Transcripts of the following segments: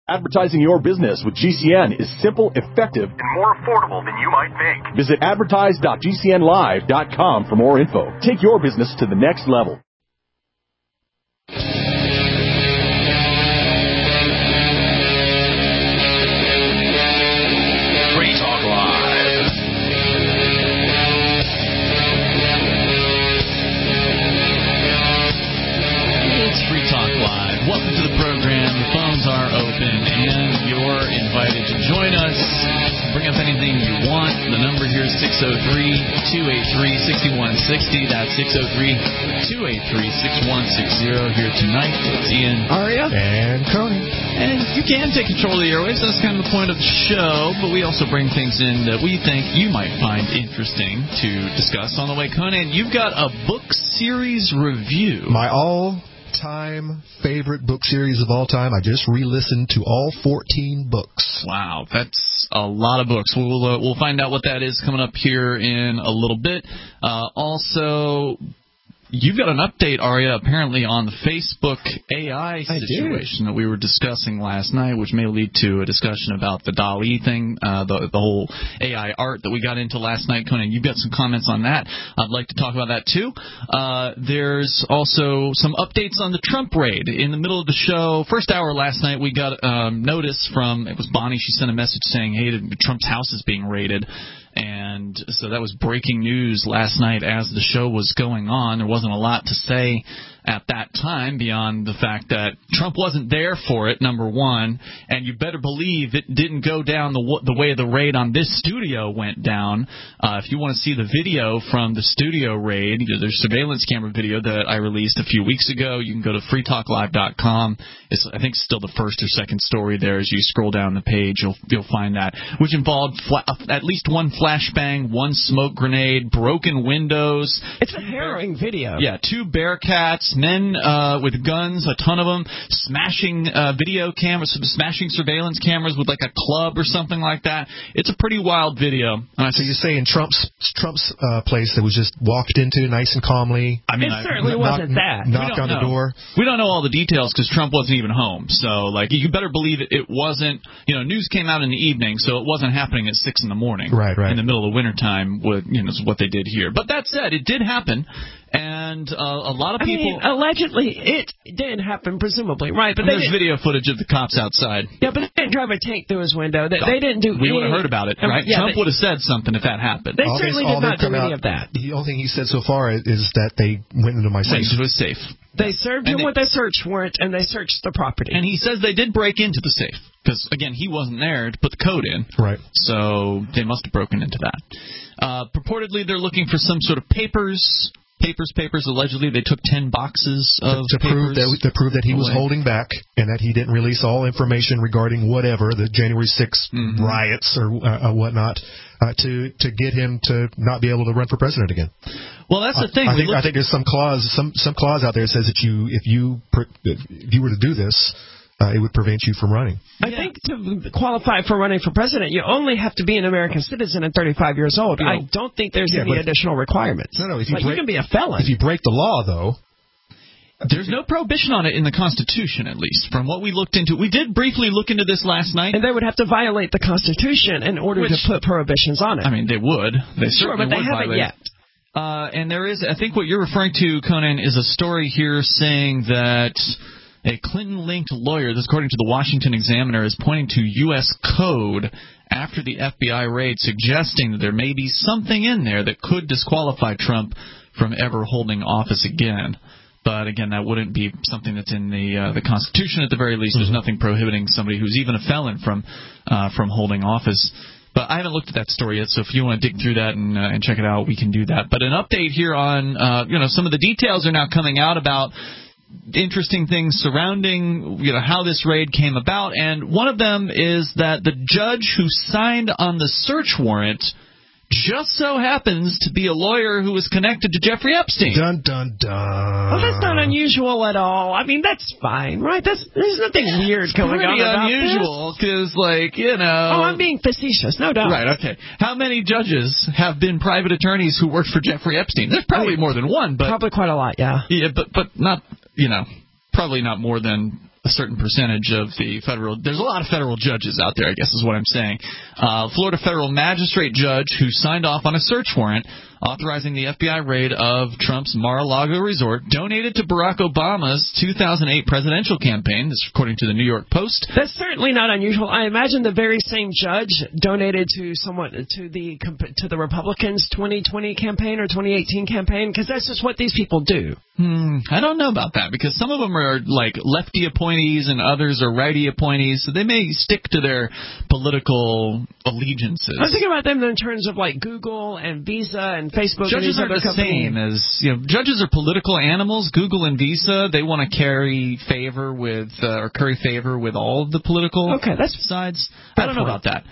Advertising your business with GCN is simple, effective, and more affordable than you might think. Visit advertise.gcnlive.com for more info. Take your business to the next level. Free Talk Live. It's Free Talk Live. Welcome to the program. The phones are open, and you're invited to join us. Bring up anything you want. The number here is 603-283-6160. That's 603-283-6160. Here tonight, it's Ian, Aria, and Coney. And you can take control of the airwaves. That's kind of the point of the show. But we also bring things in that we think you might find interesting to discuss on the way. Conan, you've got a book series review. My all-time favorite book series of all time. I just re-listened to all 14 books. Wow, that's a lot of books. We'll find out what that is coming up here in a little bit. Also, you've got an update, Aria, apparently on the Facebook AI situation that we were discussing last night, which may lead to a discussion about the DALL-E thing, the whole AI art that we got into last night. Conan, you've got some comments on that. I'd like to talk about that, too. There's also some updates on the Trump raid. In the middle of the show, first hour last night, we got notice from, it was Bonnie, she sent a message saying, hey, Trump's house is being raided. And so that was breaking news last night as the show was going on. There wasn't a lot to say at that time beyond the fact that Trump wasn't there for it, number one, and you better believe it didn't go down the way the raid on this studio went down. If you want to see the video from the studio raid, there's surveillance camera video that I released a few weeks ago. You can go to freetalklive.com. It's, I think, still the first or second story there. As you scroll down the page, you'll find that, which involved at least one flashbang, one smoke grenade, broken windows. It's a harrowing video. Yeah, 2 Bearcats, men with guns, a ton of them, smashing video cameras, smashing surveillance cameras with like a club or something like that. It's a pretty wild video. So you're saying Trump's place that was just walked into nice and calmly? I mean, it certainly wasn't that. Knocked on the door? We don't know all the details because Trump wasn't even home. So, like, you better believe it wasn't, news came out in the evening, so it wasn't happening at 6 in the morning. Right. In the middle of wintertime, is what they did here. But that said, it did happen. And a lot of people... allegedly, it did happen, presumably, right? But there's video footage of the cops outside. Yeah, but they didn't drive a tank through his window. They didn't do We would have heard about it, right? Yeah, Trump would have said something if that happened. They certainly did not do any of that. The only thing he said so far is that they went into my safe. Went into his safe. They served him with a search warrant, and they searched the property. And he says they did break into the safe. Because, again, he wasn't there to put the code in. Right. So they must have broken into that. Purportedly, they're looking for some sort of papers. Allegedly, they took 10 boxes of papers. To prove that he was holding back and that he didn't release all information regarding whatever, the January 6th riots or whatnot, to get him to not be able to run for president again. Well, that's the thing. I think there's some clause out there that says that if you were to do this, it would prevent you from running. I think to qualify for running for president, you only have to be an American citizen and 35 years old. I don't think there's any additional requirements. No. You can be a felon. If you break the law, though... There's no prohibition on it in the Constitution, at least, from what we looked into. We did briefly look into this last night. And they would have to violate the Constitution in order to put prohibitions on it. I mean, they would. They certainly but they haven't yet. And there is, I think what you're referring to, Conan, is a story here saying that... A Clinton-linked lawyer, this according to the Washington Examiner, is pointing to U.S. code after the FBI raid, suggesting that there may be something in there that could disqualify Trump from ever holding office again. But, again, that wouldn't be something that's in the Constitution at the very least. There's nothing prohibiting somebody who's even a felon from holding office. But I haven't looked at that story yet, so if you want to dig through that and check it out, we can do that. But an update here on, some of the details are now coming out about interesting things surrounding how this raid came about, and one of them is that the judge who signed on the search warrant just so happens to be a lawyer who was connected to Jeffrey Epstein. Dun, dun, dun. Well, that's not unusual at all. I mean, that's fine, right? There's nothing weird going on about this. Pretty unusual, because, Oh, I'm being facetious, no doubt. Right, okay. How many judges have been private attorneys who worked for Jeffrey Epstein? There's probably more than one, but... Probably quite a lot, yeah. Yeah, but not, probably not more than a certain percentage of the federal. There's a lot of federal judges out there, I guess is what I'm saying. Florida federal magistrate judge who signed off on a search warrant authorizing the FBI raid of Trump's Mar-a-Lago resort donated to Barack Obama's 2008 presidential campaign. This is according to the New York Post. That's certainly not unusual. I imagine the very same judge donated to the Republicans' 2020 campaign or 2018 campaign, because that's just what these people do. I don't know about that, because some of them are like lefty appointees and others are righty appointees, so they may stick to their political allegiances. I was thinking about them in terms of like Google and Visa and Facebook. Judges and are the same as, judges are political animals. Google and Visa, they want to curry favor with all of the political sides. I don't know about that.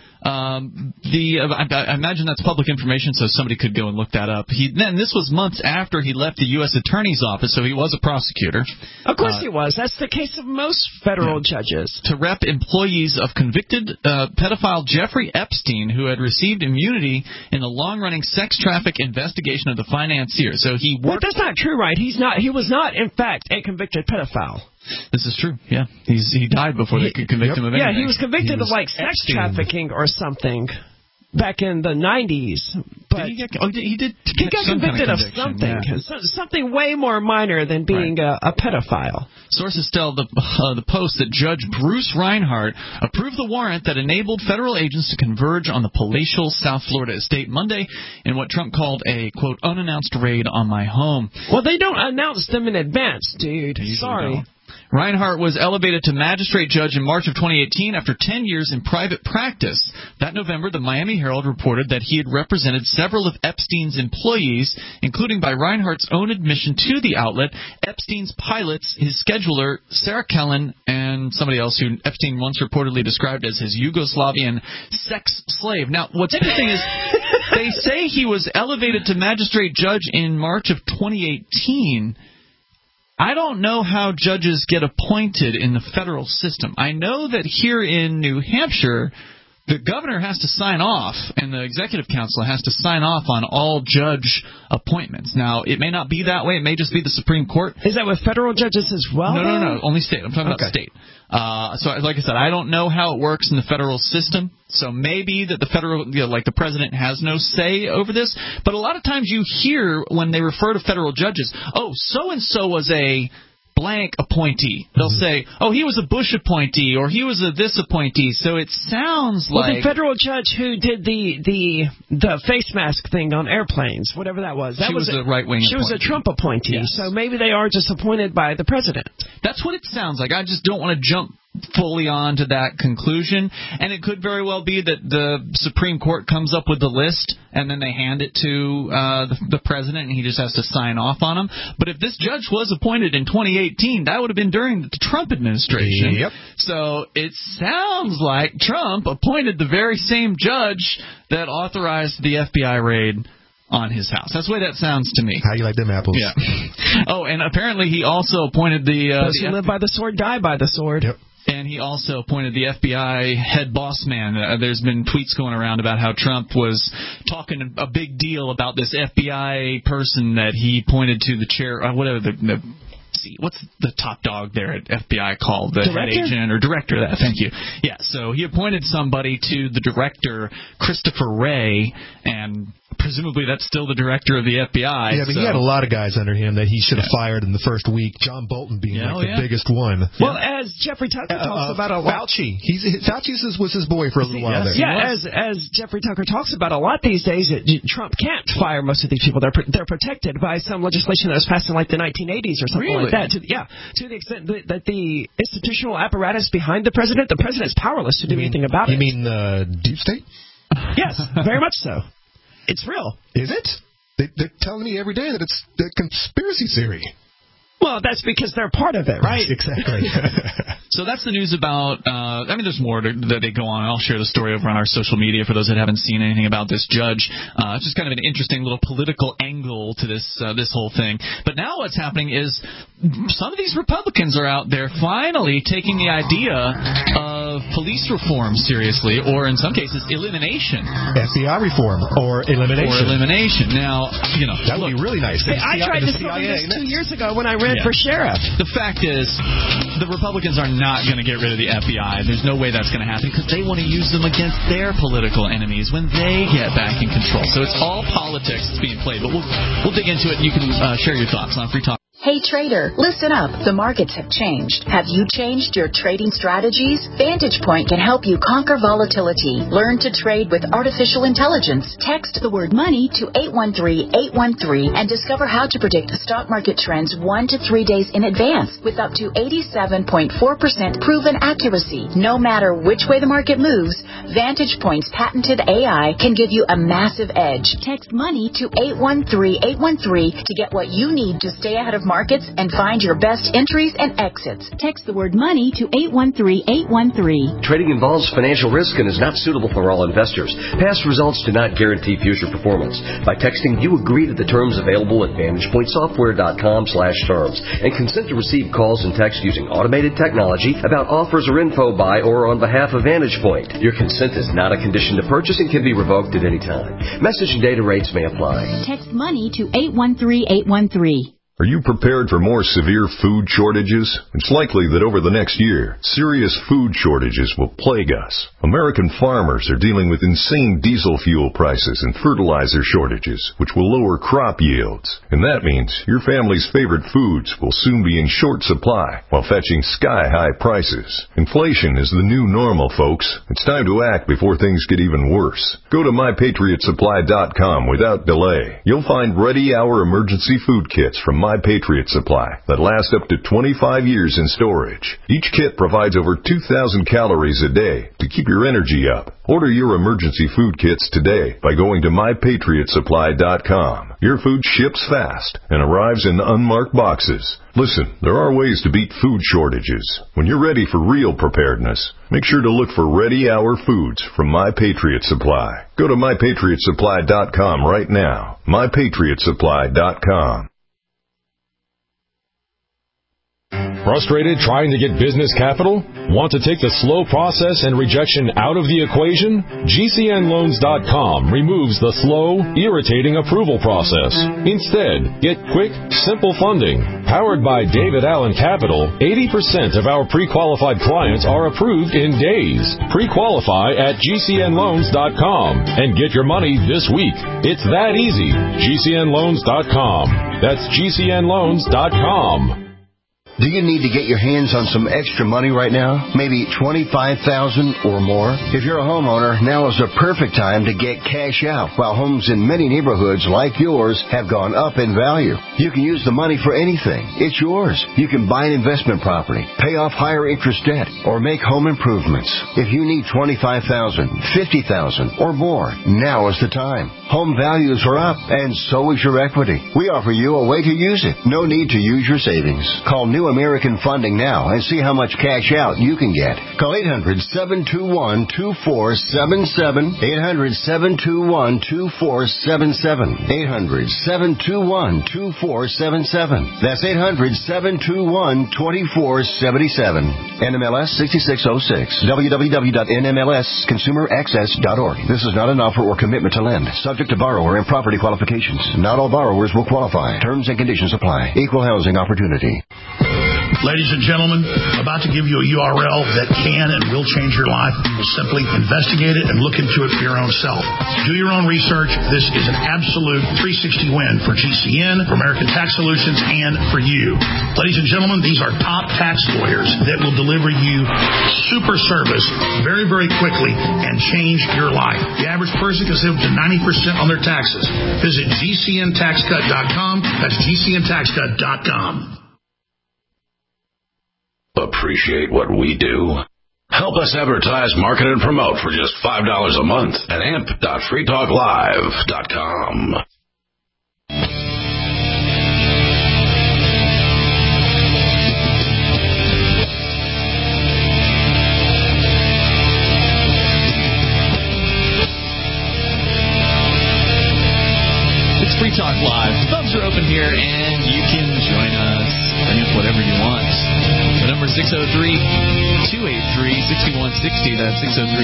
I imagine that's public information, so somebody could go and look that up. Then this was months after he left the U.S. Attorney's Office, so he was a prosecutor. Of course he was. That's the case of most federal judges. To rep employees of convicted pedophile Jeffrey Epstein, who had received immunity in the long-running sex traffic investigation of the financier. So he worked. But that's not true, right? He was not, in fact, a convicted pedophile. This is true. Yeah, he died before they could convict him of anything. Yeah, he was convicted of like sex trafficking or something back in the 90s. But he did. He got convicted of something, something way more minor than being a pedophile. Sources tell the Post that Judge Bruce Reinhart approved the warrant that enabled federal agents to converge on the palatial South Florida estate Monday in what Trump called a, quote, unannounced raid on my home. Well, they don't announce them in advance, dude. Sorry. Don't. Reinhart was elevated to magistrate judge in March of 2018 after 10 years in private practice. That November, the Miami Herald reported that he had represented several of Epstein's employees, including by Reinhart's own admission to the outlet, Epstein's pilots, his scheduler, Sarah Kellen, and somebody else who Epstein once reportedly described as his Yugoslavian sex slave. Now, what's interesting is they say he was elevated to magistrate judge in March of 2018. I don't know how judges get appointed in the federal system. I know that here in New Hampshire, the governor has to sign off, and the executive council has to sign off on all judge appointments. Now, it may not be that way. It may just be the Supreme Court. Is that with federal judges as well? No. Only state. I'm talking about state. So, like I said, I don't know how it works in the federal system. So maybe that the federal, like the president has no say over this. But a lot of times you hear when they refer to federal judges, oh, so-and-so was a blank appointee. They'll say, oh, he was a Bush appointee, or he was a this appointee. So it sounds like... Well, the federal judge who did the face mask thing on airplanes, whatever that was. She was a right-wing She was a Trump appointee. Yes. So maybe they are just appointed by the president. That's what it sounds like. I just don't want to jump fully on to that conclusion. And it could very well be that the Supreme Court comes up with the list and then they hand it to the president and he just has to sign off on them. But if this judge was appointed in 2018, that would have been during the Trump administration. Yep. So it sounds like Trump appointed the very same judge that authorized the FBI raid on his house. That's the way that sounds to me. How you like them apples? Yeah. Oh, and apparently he also appointed those who live by the sword die by the sword. Yep. And he also appointed the FBI head boss man. There's been tweets going around about how Trump was talking a big deal about this FBI person that he pointed to the chair, whatever what's the top dog there at FBI called? The head agent or director. Thank you. Yeah, so he appointed somebody to the director, Christopher Wray, and presumably that's still the director of the FBI. Yeah, but he had a lot of guys under him that he should have fired in the first week, John Bolton being the biggest one. Well, as Jeffrey Tucker talks about a lot... Fauci. Fauci was his boy for a little while there. Yeah, as Jeffrey Tucker talks about a lot these days, Trump can't fire most of these people. They're protected by some legislation that was passed in like the 1980s or something like that. To the extent that the institutional apparatus behind the president's powerless to do anything about it. You mean the deep state? Yes, very much so. It's real. Is it? They're telling me every day that it's the conspiracy theory. Well, that's because they're part of it, right? Exactly. So that's the news about, there's more that they go on. I'll share the story over on our social media for those that haven't seen anything about this judge. It's just kind of an interesting little political angle to this whole thing. But now what's happening is some of these Republicans are out there finally taking the idea of police reform seriously, or in some cases, elimination. FBI reform or elimination. Now, that would be really nice. Hey, I tried to start this 2 years ago when I ran for sheriff. The fact is, the Republicans are not going to get rid of the FBI. There's no way that's going to happen because they want to use them against their political enemies when they get back in control. So it's all politics that's being played. But we'll dig into it, and you can share your thoughts on Free Talk. Hey trader, listen up. The markets have changed. Have you changed your trading strategies? Vantage Point can help you conquer volatility. Learn to trade with artificial intelligence. Text the word money to 813-813 and discover how to predict stock market trends 1 to 3 days in advance with up to 87.4% proven accuracy. No matter which way the market moves, Vantage Point's patented AI can give you a massive edge. Text money to 813-813 to get what you need to stay ahead of markets and find your best entries and exits. Text the word money to 813-813. Trading involves financial risk and is not suitable for all investors. Past results do not guarantee future performance. By texting, you agree to the terms available at VantagePointSoftware.com/terms and consent to receive calls and texts using automated technology about offers or info by or on behalf of Vantage Point. Your consent is not a condition to purchase and can be revoked at any time. Message and data rates may apply. Text money to 813-813. Are you prepared for more severe food shortages? It's likely that over the next year, serious food shortages will plague us. American farmers are dealing with insane diesel fuel prices and fertilizer shortages, which will lower crop yields. And that means your family's favorite foods will soon be in short supply while fetching sky-high prices. Inflation is the new normal, folks. It's time to act before things get even worse. Go to MyPatriotSupply.com without delay. You'll find ready-hour emergency food kits from My Patriot Supply that last up to 25 years in storage. Each kit provides over 2,000 calories a day to keep your energy up. Order your emergency food kits today by going to MyPatriotSupply.com. Your food ships fast and arrives in unmarked boxes. Listen, there are ways to beat food shortages. When you're ready for real preparedness, make sure to look for ready-hour foods from My Patriot Supply. Go to MyPatriotSupply.com right now. MyPatriotSupply.com. Frustrated trying to get business capital? Want to take the slow process and rejection out of the equation? GCNLoans.com removes the slow, irritating approval process. Instead, get quick, simple funding. Powered by David Allen Capital, 80% of our pre-qualified clients are approved in days. Pre-qualify at GCNLoans.com and get your money this week. It's that easy. GCNLoans.com. That's GCNLoans.com. Do you need to get your hands on some extra money right now? Maybe $25,000 or more? If you're a homeowner, now is the perfect time to get cash out while homes in many neighborhoods like yours have gone up in value. You can use the money for anything. It's yours. You can buy an investment property, pay off higher interest debt, or make home improvements. If you need $25,000, $50,000 or more, now is the time. Home values are up, and so is your equity. We offer you a way to use it. No need to use your savings. Call New American Funding now and see how much cash out you can get. Call 800-721-2477. 800-721-2477. 800-721-2477. That's 800-721-2477. NMLS 6606. www.nmlsconsumeraccess.org. This is not an offer or commitment to lend. Subject to borrower and property qualifications. Not all borrowers will qualify. Terms and conditions apply. Equal housing opportunity. Ladies and gentlemen, about to give you a URL that can and will change your life. You will simply investigate it and look into it for your own self. Do your own research. This is an absolute 360 win for GCN, for American Tax Solutions, and for you. Ladies and gentlemen, these are top tax lawyers that will deliver you super service very, very quickly and change your life. The average person can save up to 90% on their taxes. Visit GCNTaxCut.com. That's GCNTaxCut.com. Appreciate what we do? Help us advertise, market, and promote for just $5 a month at amp.freetalklive.com. It's Free Talk Live. The phones are open here, and you can join us. 603-283-6160. That's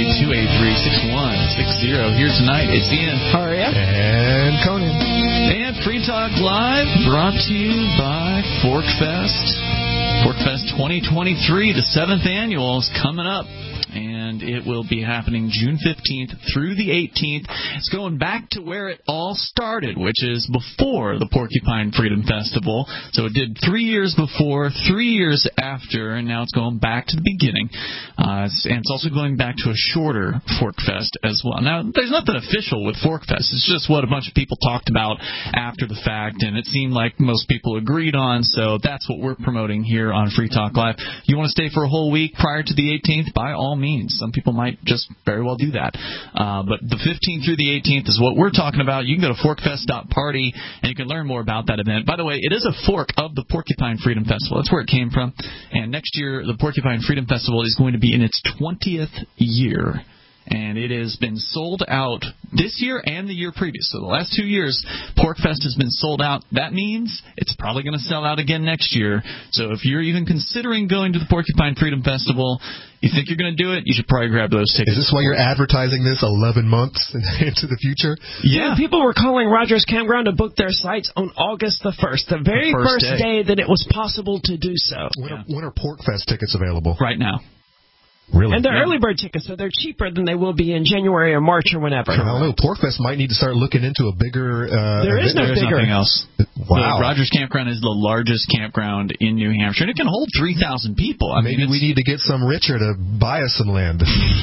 603-283-6160. Here tonight, it's Ian. Aria. And Conan. And Free Talk Live, brought to you by ForkFest. ForkFest 2023, the 7th annual, is coming up. And it will be happening June 15th through the 18th. It's going back to where it all started, which is before the Porcupine Freedom Festival. So it did 3 years before, 3 years after, and now it's going back to the beginning. And it's also going back to a shorter ForkFest as well. Now, there's nothing official with ForkFest. It's just what a bunch of people talked about after the fact, and it seemed like most people agreed on, so that's what we're promoting here on Free Talk Live. You want to stay for a whole week prior to the 18th? By all means. Some people might just very well do that. But the 15th through the 18th is what we're talking about. You can go to forkfest.party, and you can learn more about that event. By the way, it is a fork of the Porcupine Freedom Festival. That's where it came from. And next year, the Porcupine Freedom Festival is going to be in its 20th year. And it has been sold out this year and the year previous. So the last 2 years, PorcFest has been sold out. That means it's probably going to sell out again next year. So if you're even considering going to the Porcupine Freedom Festival, you think you're going to do it, you should probably grab those tickets. Is this why you're advertising this 11 months into the future? Yeah. People were calling Rogers Campground to book their sites on August the 1st, the very first day that it was possible to do so. When are PorcFest tickets available? Right now. Really? And they're early bird tickets, so they're cheaper than they will be in January or March or whenever. I don't know. PorcFest might need to start looking into a bigger... There's nothing else. Wow. The Rogers Campground is the largest campground in New Hampshire, and it can hold 3,000 people. Maybe we need to get some richer to buy us some land.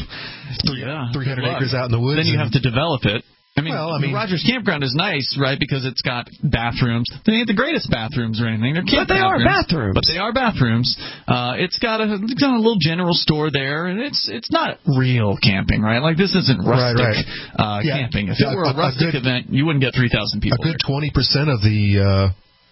300 acres out in the woods. Then you have to develop it. I mean, Rogers Campground is nice, right, because it's got bathrooms. They ain't the greatest bathrooms or anything. But they are bathrooms. But they are bathrooms. It's got a little general store there, and it's not real camping, right? Like, this isn't rustic camping. If it were a rustic event, you wouldn't get 3,000 people. A good 20% of the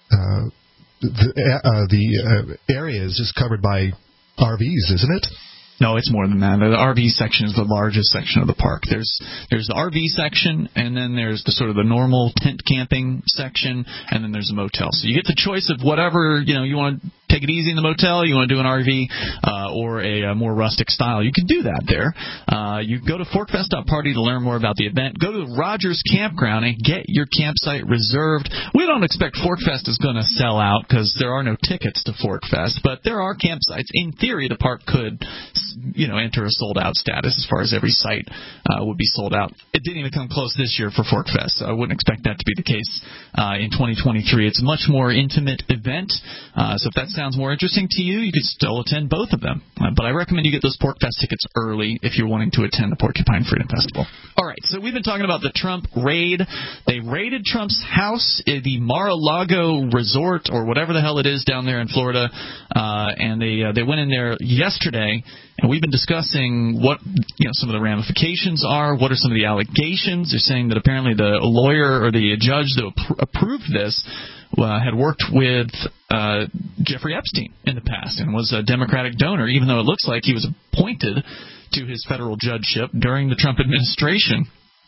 area is just covered by RVs, isn't it? No, it's more than that. The RV section is the largest section of the park. There's the RV section, and then there's the sort of the normal tent camping section, and then there's a motel. So you get the choice of whatever, you want to take it easy in the motel, you want to do an RV, or a more rustic style. You can do that there. You go to forkfest.party to learn more about the event. Go to Rogers Campground and get your campsite reserved. We don't expect ForkFest is going to sell out because there are no tickets to ForkFest, but there are campsites. In theory, the park could enter a sold-out status as far as every site would be sold out. It didn't even come close this year for ForkFest, so I wouldn't expect that to be the case in 2023. It's a much more intimate event, so if that sounds more interesting to you, you could still attend both of them. But I recommend you get those PorcFest tickets early if you're wanting to attend the Porcupine Freedom Festival. All right, so we've been talking about the Trump raid. They raided Trump's house at the Mar-a-Lago Resort, or whatever the hell it is down there in Florida, and they went in there yesterday. And we've been discussing what some of the ramifications are. What are some of the allegations? They're saying that apparently the lawyer or the judge that approved this had worked with Jeffrey Epstein in the past and was a Democratic donor, even though it looks like he was appointed to his federal judgeship during the Trump administration.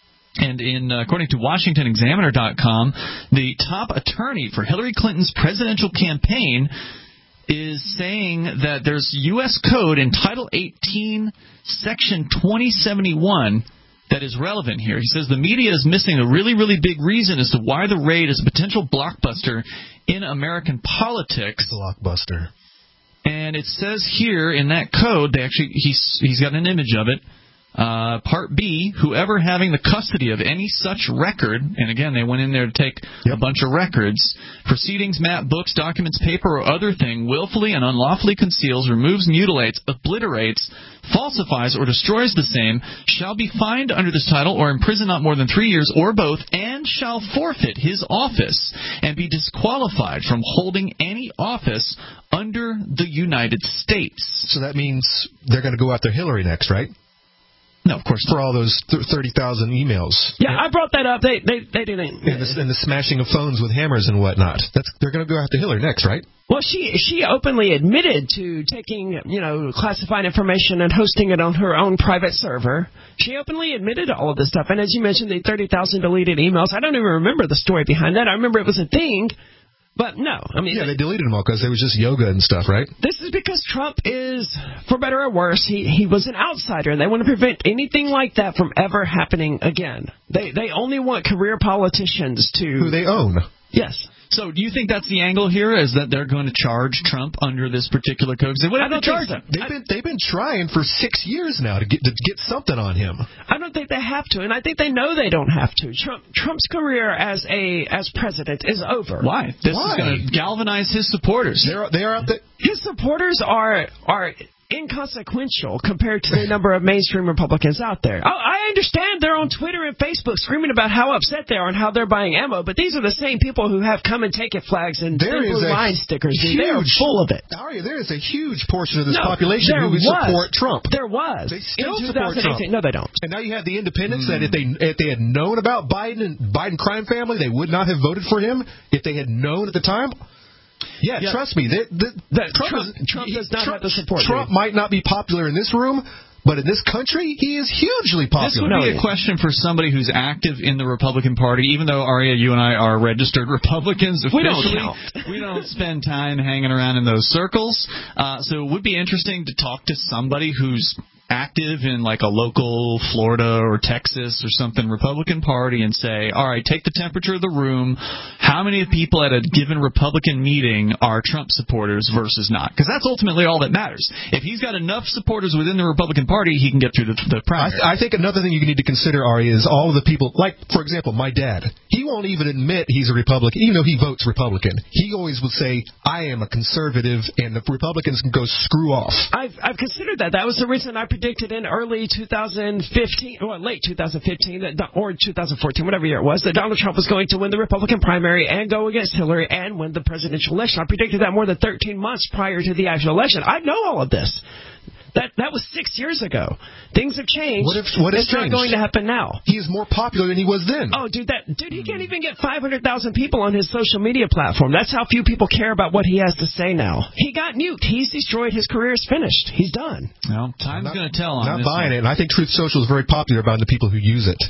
And according to WashingtonExaminer.com, the top attorney for Hillary Clinton's presidential campaign is saying that there's U.S. code in Title 18, Section 2071 that is relevant here. He says the media is missing a really, really big reason as to why the raid is a potential blockbuster in American politics. Blockbuster. And it says here in that code, he's got an image of it. Part B, whoever having the custody of any such record, and again, they went in there to take a bunch of records, proceedings, map, books, documents, paper, or other thing, willfully and unlawfully conceals, removes, mutilates, obliterates, falsifies, or destroys the same, shall be fined under this title or imprisoned not more than 3 years, or both, and shall forfeit his office and be disqualified from holding any office under the United States. So that means they're going to go after Hillary next, right? No, of course not. For all those 30,000 emails. Yeah, I brought that up. They didn't. And the smashing of phones with hammers and whatnot. They're going to go after Hillary next, right? Well, she openly admitted to taking, classified information and hosting it on her own private server. She openly admitted to all of this stuff. And as you mentioned, the 30,000 deleted emails, I don't even remember the story behind that. I remember it was a thing. But no, I mean... Yeah, they deleted them all because it was just yoga and stuff, right? This is because Trump is, for better or worse, he was an outsider, and they want to prevent anything like that from ever happening again. They only want career politicians to... Who they own. Yes. So do you think that's the angle here, is that they're going to charge Trump under this particular code? They wouldn't have to charge him. They've been trying for 6 years now to get something on him. I don't think they have to, and I think they know they don't have to. Trump's career as president is over. Why? This is going to galvanize his supporters. They are out there. His supporters are inconsequential compared to the number of mainstream Republicans out there. I understand they're on Twitter and Facebook screaming about how upset they are and how they're buying ammo, but these are the same people who have come and take it flags and blue line stickers. They are full of it. Aria, there is a huge portion of this population who would support Trump. There was. They still support Trump. No, they don't. And now you have the independents that if they had known about Biden crime family, they would not have voted for him if they had known at the time. Yeah, trust me. Trump does not have the support. Trump might not be popular in this room, but in this country, he is hugely popular. This would be a question for somebody who's active in the Republican Party, even though, Aria, you and I are registered Republicans officially. We don't spend time hanging around in those circles. So it would be interesting to talk to somebody who's active in like a local Florida or Texas or something Republican Party and say, all right, take the temperature of the room. How many people at a given Republican meeting are Trump supporters versus not? Because that's ultimately all that matters. If he's got enough supporters within the Republican Party, he can get through the primary. I think another thing you need to consider, Ari, is all of the people, like, for example, my dad. He won't even admit he's a Republican, even though he votes Republican. He always would say, I am a conservative, and the Republicans can go screw off. I've considered that. That was the reason I predicted in early 2015, or late 2015, or 2014, whatever year it was, that Donald Trump was going to win the Republican primary and go against Hillary and win the presidential election. I predicted that more than 13 months prior to the actual election. I know all of this. That was 6 years ago. Things have changed. What has changed? Not going to happen now. He is more popular than he was then. Oh, dude, he can't even get 500,000 people on his social media platform. That's how few people care about what he has to say now. He got nuked. He's destroyed. His career is finished. He's done. Well, time's going to tell on this. Not buying it. And I think Truth Social is very popular among the people who use it.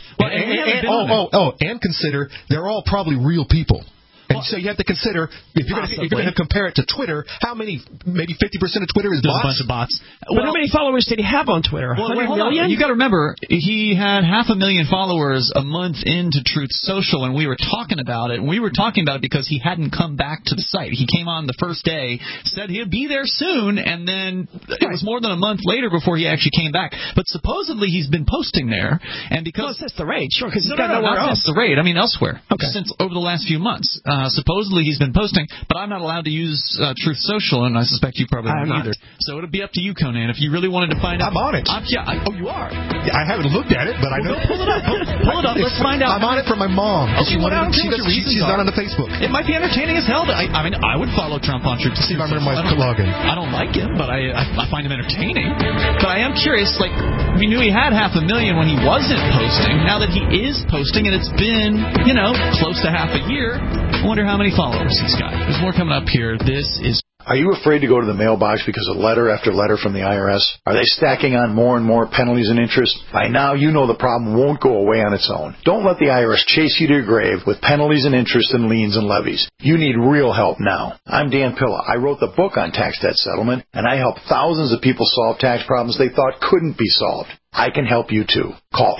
Well, and consider they're all probably real people. And so you have to consider, if you're going to compare it to Twitter, how many, maybe 50% of Twitter is bots? A bunch of bots. But how many followers did he have on Twitter? 100 million? You got to remember, he had 500,000 followers a month into Truth Social, and we were talking about it. And we were talking about it because he hadn't come back to the site. He came on the first day, said he'd be there soon, and then it was more than a month later before he actually came back. But supposedly he's been posting there, and because that's the rate, sure, because he's got nowhere else. That's the rate. I mean, elsewhere. Okay. Since over the last few months. Supposedly he's been posting, but I'm not allowed to use Truth Social, and I suspect you probably don't either. So it'd be up to you, Conan, if you really wanted to find out. I'm on it. You are? Yeah, I haven't looked at it, but I know. Pull it up. Pull it up. Let's find out. I'm on it for my mom. Okay, she's not on the Facebook. It might be entertaining as hell. I mean, I would follow Trump on Truth. See if I remember my login. I don't like him, but I find him entertaining. But I am curious, like, we knew he had 500,000 when he wasn't posting. Now that he is posting, and it's been, close to half a year, I wonder how many followers he's got. There's more coming up here. This is... Are you afraid to go to the mailbox because of letter after letter from the IRS? Are they stacking on more and more penalties and interest? By now, you know the problem won't go away on its own. Don't let the IRS chase you to your grave with penalties and interest and liens and levies. You need real help now. I'm Dan Pilla. I wrote the book on tax debt settlement, and I help thousands of people solve tax problems they thought couldn't be solved. I can help you too. Call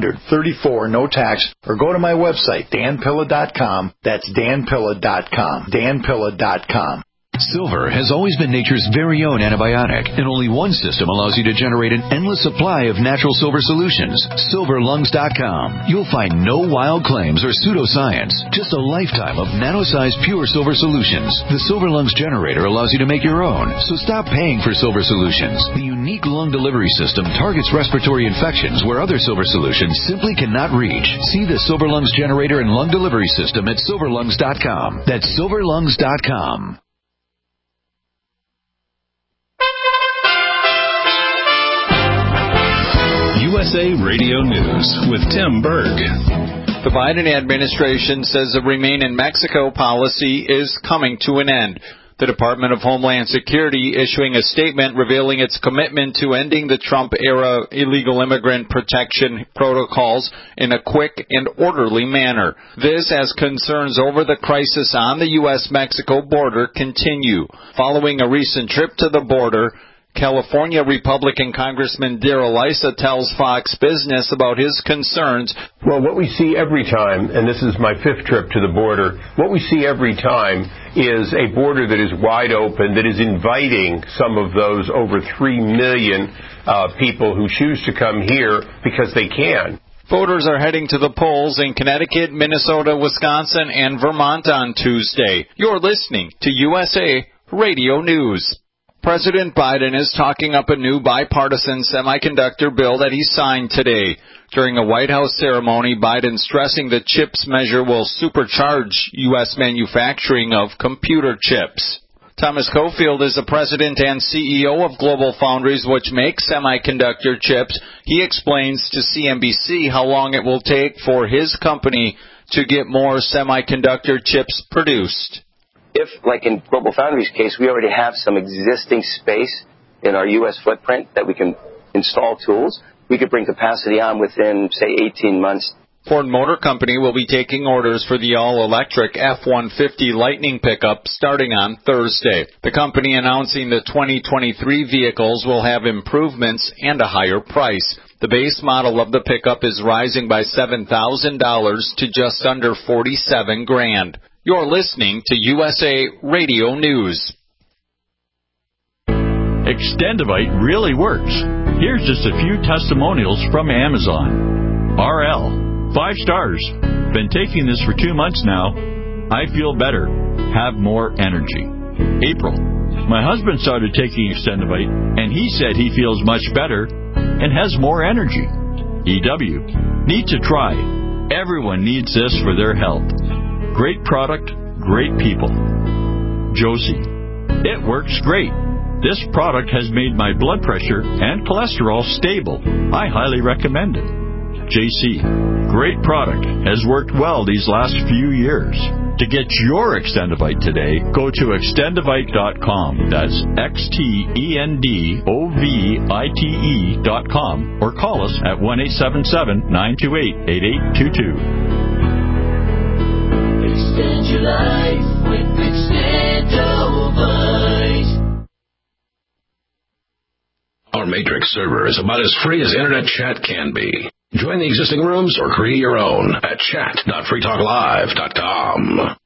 800-34-NO-TAX or go to my website, danpilla.com. That's danpilla.com. danpilla.com. Silver has always been nature's very own antibiotic, and only one system allows you to generate an endless supply of natural silver solutions. SilverLungs.com. You'll find no wild claims or pseudoscience, just a lifetime of nano-sized pure silver solutions. The Silver Lungs generator allows you to make your own, so stop paying for silver solutions. The unique lung delivery system targets respiratory infections where other silver solutions simply cannot reach. See the Silver Lungs generator and lung delivery system at SilverLungs.com. That's SilverLungs.com. USA Radio News with Tim Berg. The Biden administration says the Remain in Mexico policy is coming to an end. The Department of Homeland Security issuing a statement revealing its commitment to ending the Trump-era illegal immigrant protection protocols in a quick and orderly manner. This as concerns over the crisis on the U.S.-Mexico border continue. Following a recent trip to the border, California Republican Congressman Darrell Issa tells Fox Business about his concerns. Well, what we see every time, and this is my 5th trip to the border, what we see every time is a border that is wide open, that is inviting some of those over 3 million people who choose to come here because they can. Voters are heading to the polls in Connecticut, Minnesota, Wisconsin, and Vermont on Tuesday. You're listening to USA Radio News. President Biden is talking up a new bipartisan semiconductor bill that he signed today. During a White House ceremony, Biden stressing the CHIPS measure will supercharge U.S. manufacturing of computer chips. Thomas Cofield is the president and CEO of GlobalFoundries, which makes semiconductor chips. He explains to CNBC how long it will take for his company to get more semiconductor chips produced. If, like in GlobalFoundries' case, we already have some existing space in our U.S. footprint that we can install tools, we could bring capacity on within, say, 18 months. Ford Motor Company will be taking orders for the all-electric F-150 Lightning pickup starting on Thursday. The company announcing the 2023 vehicles will have improvements and a higher price. The base model of the pickup is rising by $7,000 to just under $47,000. You're listening to USA Radio News. Extendivite really works. Here's just a few testimonials from Amazon. RL, 5 stars. Been taking this for 2 months now. I feel better. Have more energy. April, my husband started taking Extendivite, and he said he feels much better and has more energy. EW, need to try. Everyone needs this for their health. Great product, great people. Josie, it works great. This product has made my blood pressure and cholesterol stable. I highly recommend it. JC, great product. Has worked well these last few years. To get your Extendivite today, go to extendivite.com. That's XTENDOVITE.com or call us at 1-877-928-8822. Extend your life with Extendovite. Our Matrix server is about as free as internet chat can be. Join the existing rooms or create your own at chat.freetalklive.com.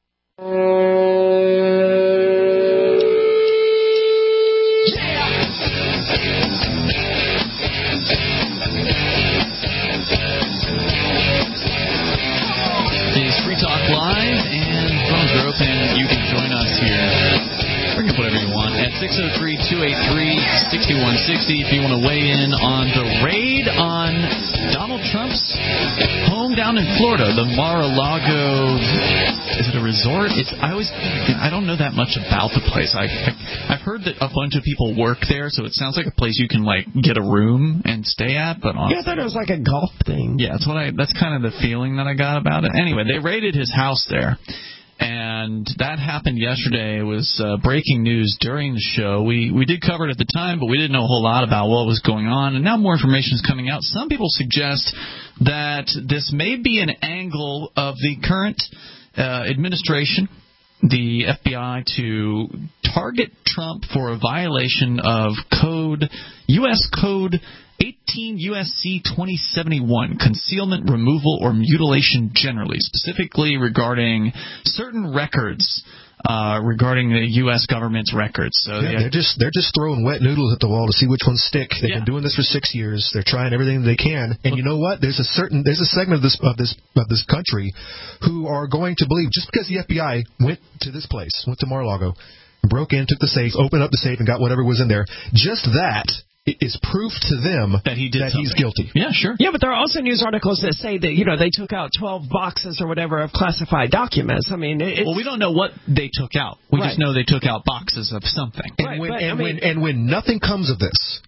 It's Free Talk Live, and phones are open. You can join us here. Bring up whatever you want at 603-283-6160 if you want to weigh in on the raid on Donald Trump's home down in Florida, the Mar-a-Lago. Is it a resort? I don't know that much about the place. I've heard that a bunch of people work there, so it sounds like a place you can get a room and stay at. But honestly, I thought it was like a golf thing. Yeah, that's kind of the feeling that I got about it. Anyway, they raided his house there. And that happened yesterday. It was breaking news during the show. We did cover it at the time, but we didn't know a whole lot about what was going on. And now more information is coming out. Some people suggest that this may be an angle of the current administration, the FBI, to target Trump for a violation of U.S. Code 18 U.S.C. 2071, concealment, removal, or mutilation generally, specifically regarding certain records, regarding the U.S. government's records. So they're just throwing wet noodles at the wall to see which ones stick. They've been doing this for 6 years. They're trying everything they can. And you know what? There's a segment of this country who are going to believe just because the FBI went to Mar-a-Lago, broke in, took the safe, opened up the safe, and got whatever was in there. Just that is proof to them that he's guilty. Yeah, sure. Yeah, but there are also news articles that say that they took out 12 boxes or whatever of classified documents. I mean, well, we don't know what they took out. We just know they took out boxes of something. And when nothing comes of this,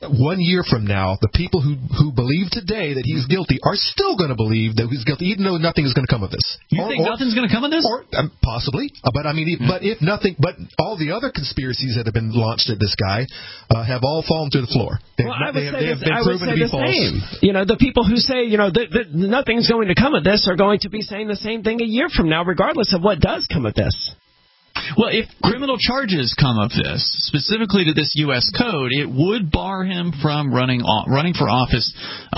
1 year from now, the people who believe today that he's guilty are still going to believe that he's guilty, even though nothing is going to come of this. You think nothing's going to come of this? Or possibly, but I mean, but if nothing, but all the other conspiracies that have been launched at this guy have all fallen to the floor. They have been proven to be false. Same. You know, the people who say that nothing's going to come of this are going to be saying the same thing a year from now, regardless of what does come of this. Well, if criminal charges come of this, specifically to this U.S. code, it would bar him from running for office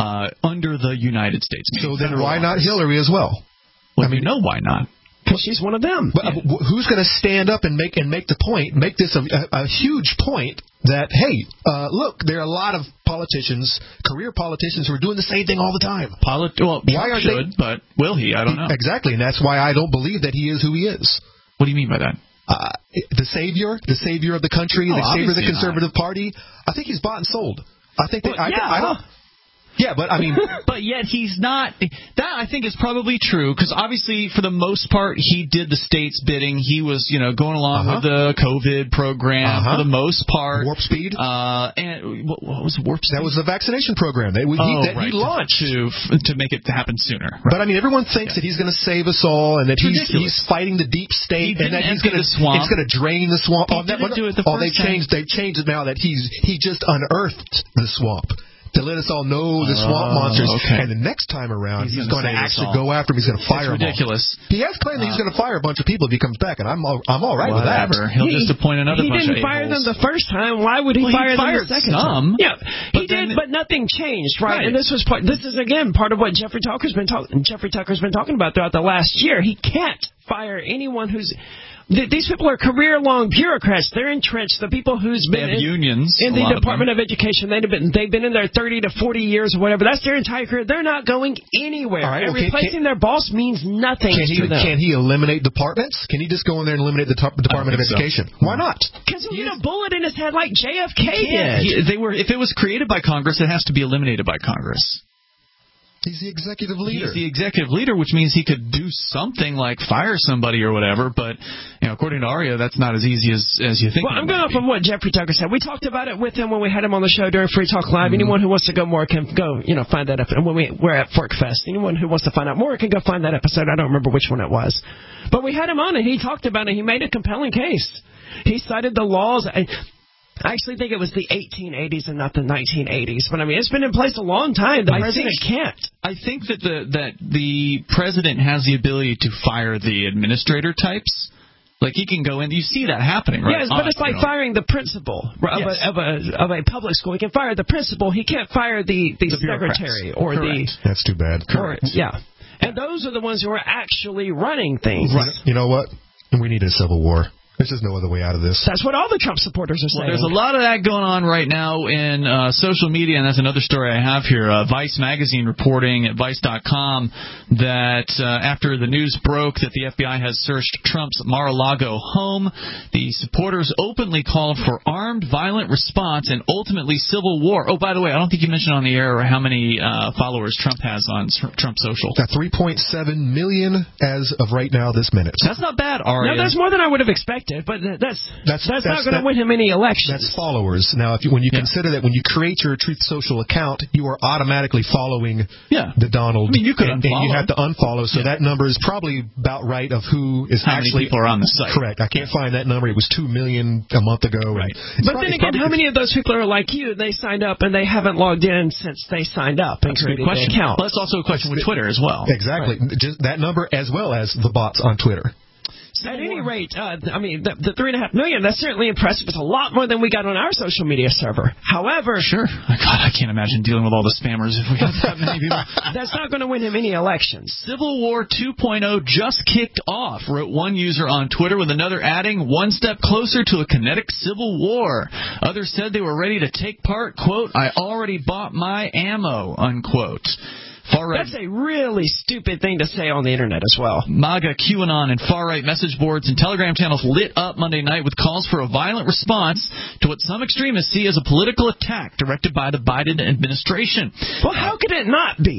under the United States. So then why not Hillary as well? Well, I mean, why not? Because she's one of them. But who's going to stand up and make the point, make this a huge point that, hey, look, there are a lot of politicians, career politicians, who are doing the same thing all the time. Why are they? But will he? I don't know. Exactly, and that's why I don't believe that he is who he is. What do you mean by that? The savior of the country, the savior of the Conservative Party. I think he's bought and sold. I think that, I don't. Yeah, but I mean, but yet he's not. That I think is probably true because obviously, for the most part, he did the state's bidding. He was, going along with the COVID program for the most part. Warp Speed. And what was Warp Speed? That was the vaccination program that he launched to make it happen sooner. Right. But I mean, everyone thinks that he's going to save us all and that he's fighting the deep state and that it's going to drain the swamp. They've changed it now that he just unearthed the swamp. To let us all know the swamp monsters, and the next time around he's going to actually go after him. He's going to fire them. It's ridiculous. He has claimed that he's going to fire a bunch of people if he comes back, and I'm all right with that. He'll just appoint another bunch of He didn't fire them the first time. Why would he fire them the second time? Yeah, he did, but nothing changed, right? And this is again part of what Jeffrey Tucker's been talking about throughout the last year. He can't fire anyone who's. These people are career-long bureaucrats. They're entrenched. The people who's been in unions in the Department of Education, they've been in there 30 to 40 years or whatever. That's their entire career. They're not going anywhere. Right, and replacing their boss means nothing to them. Can he eliminate departments? Can he just go in there and eliminate the Department of Education? So. Why not? Because he'll get a bullet in his head like JFK did. If it was created by Congress, it has to be eliminated by Congress. He's the executive leader. He's the executive leader, which means he could do something like fire somebody or whatever. But according to Aria, that's not as easy as you think. Well, I'm going off of what Jeffrey Tucker said. We talked about it with him when we had him on the show during Free Talk Live. Anyone who wants to go more can go, find that episode. When we're at Fork Fest, anyone who wants to find out more can go find that episode. I don't remember which one it was, but we had him on and he talked about it. He made a compelling case. He cited the laws. I actually think it was the 1880s and not the 1980s. But, I mean, it's been in place a long time. The president can't. I think that the president has the ability to fire the administrator types. Like, he can go in. You see that happening, right? Yes, but it's like firing the principal of a public school. He can fire the principal. He can't fire the secretary or That's too bad. Correct. And those are the ones who are actually running things. Right. You know what? We need a civil war. There's just no other way out of this. That's what all the Trump supporters are saying. Well, there's a lot of that going on right now in social media, and that's another story I have here. Vice magazine reporting at Vice.com that after the news broke that the FBI has searched Trump's Mar-a-Lago home, the supporters openly called for armed, violent response and ultimately civil war. Oh, by the way, I don't think you mentioned on the air how many followers Trump has on Trump Social. 3.7 million as of right now this minute. That's not bad, Aria. No, that's more than I would have expected. But that's not going to win him any elections. That's followers. Now, when you consider that when you create your Truth Social account, you are automatically following the Donald. I mean, you could and you have to unfollow. So that number is probably about right of who is how actually many people are on the site. Correct. I can't find that number. It was 2 million a month ago. Right. But then again, how many of those people are like you? They signed up and they haven't logged in since they signed up and created their account. Well, that's also a question with Twitter as well. Exactly. Right. Just that number as well as the bots on Twitter. At any rate, the 3.5 million, that's certainly impressive. It's a lot more than we got on our social media server. However... Sure. God, I can't imagine dealing with all the spammers if we have that many people. That's not going to win him any elections. Civil War 2.0 just kicked off, wrote one user on Twitter, with another adding, one step closer to a kinetic civil war. Others said they were ready to take part, quote, I already bought my ammo, unquote. That's a really stupid thing to say on the internet as well. MAGA, QAnon, and far-right message boards and Telegram channels lit up Monday night with calls for a violent response to what some extremists see as a political attack directed by the Biden administration. Well, how could it not be?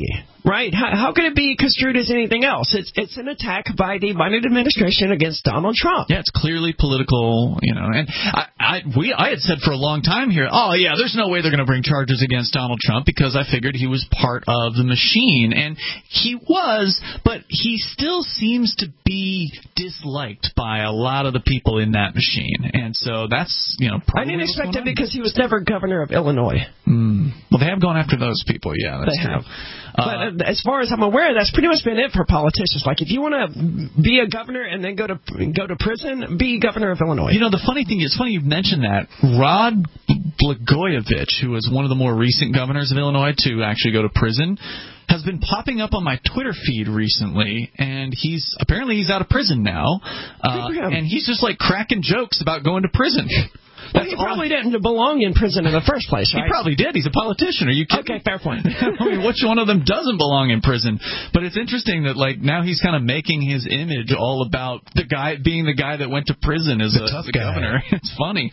Right. How can it be construed as anything else? It's an attack by the Biden administration against Donald Trump. Yeah, it's clearly political, and I had said for a long time here, there's no way they're going to bring charges against Donald Trump because I figured he was part of the machine, and he was, but he still seems to be disliked by a lot of the people in that machine, and so that's, I didn't expect it because he was never governor of Illinois. Well, they have gone after those people, yeah, that's true. But as far as I'm aware, that's pretty much been it for politicians. Like, if you want to be a governor and then go to prison, be governor of Illinois. The funny thing is, funny you mentioned that. Rod Blagojevich, who was one of the more recent governors of Illinois to actually go to prison, has been popping up on my Twitter feed recently, and he's out of prison now, and he's just like cracking jokes about going to prison. Well, he probably didn't belong in prison in the first place, right? He probably did. He's a politician. Are you kidding? Okay, fair point. I mean, which one of them doesn't belong in prison? But it's interesting that, now he's kind of making his image all about the guy being the guy that went to prison as a governor. It's funny.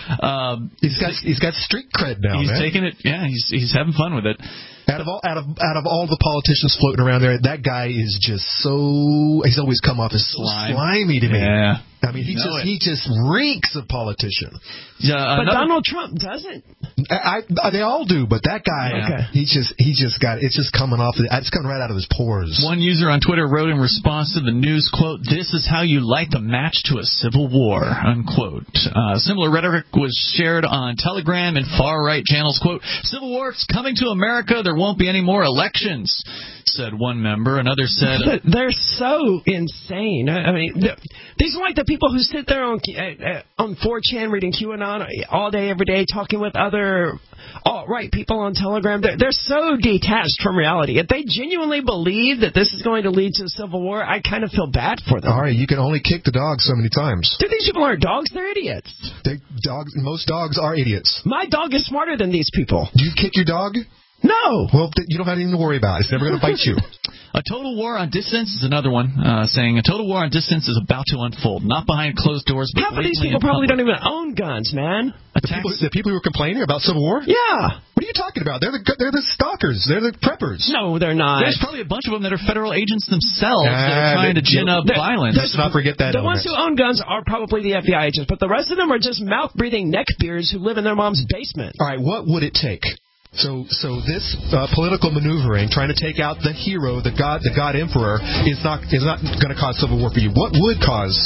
He's got street cred now. He's taking it. Yeah, he's having fun with it. Out of all the politicians floating around there, that guy is just he's always come off as slimy to me. Yeah. I mean, he just reeks of politician. Yeah, but Donald Trump doesn't. They all do, but that guy, he just got it's just coming off. It's coming right out of his pores. One user on Twitter wrote in response to the news, quote, "This is how you light the match to a civil war," unquote. Similar rhetoric was shared on Telegram and far-right channels, quote, "Civil war is coming to America. There won't be any more elections," said one member. Another said, "They're so insane." I mean, these are like the people who sit there on 4chan reading QAnon all day, every day, talking with other alt-right people on Telegram. They're so detached from reality. If they genuinely believe that this is going to lead to a civil war, I kind of feel bad for them. All right, you can only kick the dog so many times. Dude, these people aren't dogs. They're idiots. Most dogs are idiots. My dog is smarter than these people. Do you kick your dog? No. Well, you don't have anything to worry about. It's never going to bite you. A total war on dissent is another one, saying a total war on dissent is about to unfold, not behind closed doors, but half of these people probably don't even own guns, man. The people who are complaining about civil war? Yeah. What are you talking about? They're the stalkers. They're the preppers. No, they're not. There's probably a bunch of them that are federal agents themselves that are trying to gin up violence. Let's not forget that. The ones who own guns are probably the FBI agents, but the rest of them are just mouth-breathing neckbeards who live in their mom's basement. All right, what would it take? So this political maneuvering, trying to take out the hero, the God emperor, is not going to cause civil war for you. What would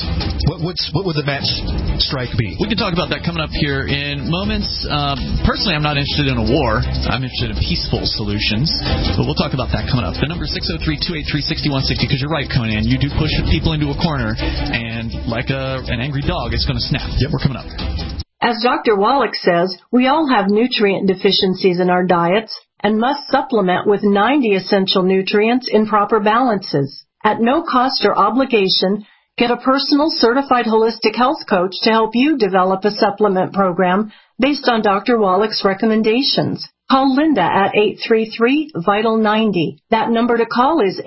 the match strike be? We can talk about that coming up here in moments. Personally, I'm not interested in a war. I'm interested in peaceful solutions. But we'll talk about that coming up. The number is 603-283-6160, because you're right, Conan. You do push people into a corner, and like an angry dog, it's going to snap. Yep, we're coming up. As Dr. Wallach says, we all have nutrient deficiencies in our diets and must supplement with 90 essential nutrients in proper balances. At no cost or obligation, get a personal certified holistic health coach to help you develop a supplement program based on Dr. Wallach's recommendations. Call Linda at 833-VITAL-90. That number to call is